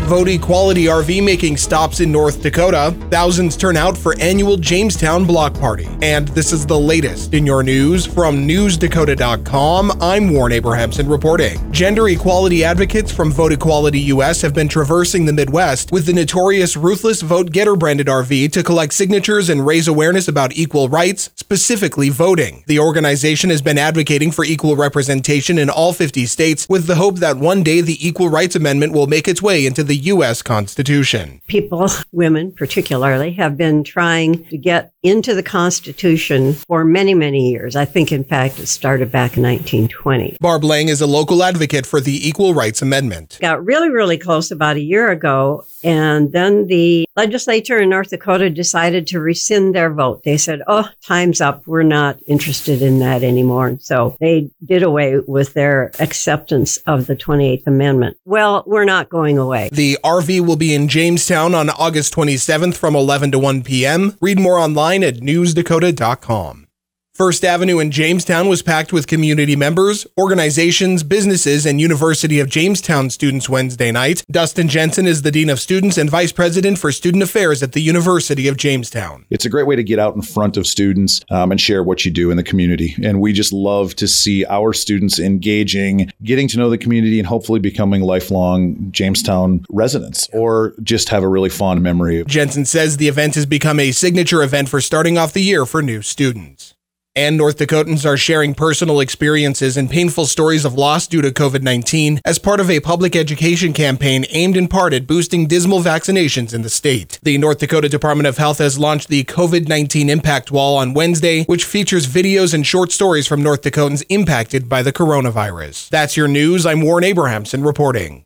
Vote equality RV making stops in North Dakota. Thousands turn out for annual Jamestown block party. And this is the latest in your news from newsdakota.com. I'm Warren Abrahamson reporting. Gender equality advocates from Vote Equality US have been traversing the Midwest with the notorious Ruthless Vote Getter branded RV to collect signatures and raise awareness about equal rights, specifically voting. The organization has been advocating for equal representation in all 50 states with the hope that one day the Equal Rights Amendment will make its way into the U.S. Constitution. People, women particularly, have been trying to get into the Constitution for many, many years. I think, in fact, it started back in 1920. Barb Lang is a local advocate for the Equal Rights Amendment. Got really, really close about a year ago, and then the legislature in North Dakota decided to rescind their vote. They said, oh, time's up. We're not interested in that anymore. And so they did away with their acceptance of the 28th Amendment. Well, we're not going away. The RV will be in Jamestown on August 27th from 11 to 1 p.m. Read more online at newsdakota.com. First Avenue in Jamestown was packed with community members, organizations, businesses, and University of Jamestown students Wednesday night. Dustin Jensen is the Dean of Students and Vice President for Student Affairs at the University of Jamestown. It's a great way to get out in front of students and share what you do in the community. And we just love to see our students engaging, getting to know the community, and hopefully becoming lifelong Jamestown residents or just have a really fond memory. Jensen says the event has become a signature event for starting off the year for new students. And North Dakotans are sharing personal experiences and painful stories of loss due to COVID-19 as part of a public education campaign aimed in part at boosting dismal vaccinations in the state. The North Dakota Department of Health has launched the COVID-19 Impact Wall on Wednesday, which features videos and short stories from North Dakotans impacted by the coronavirus. That's your news. I'm Warren Abrahamson reporting.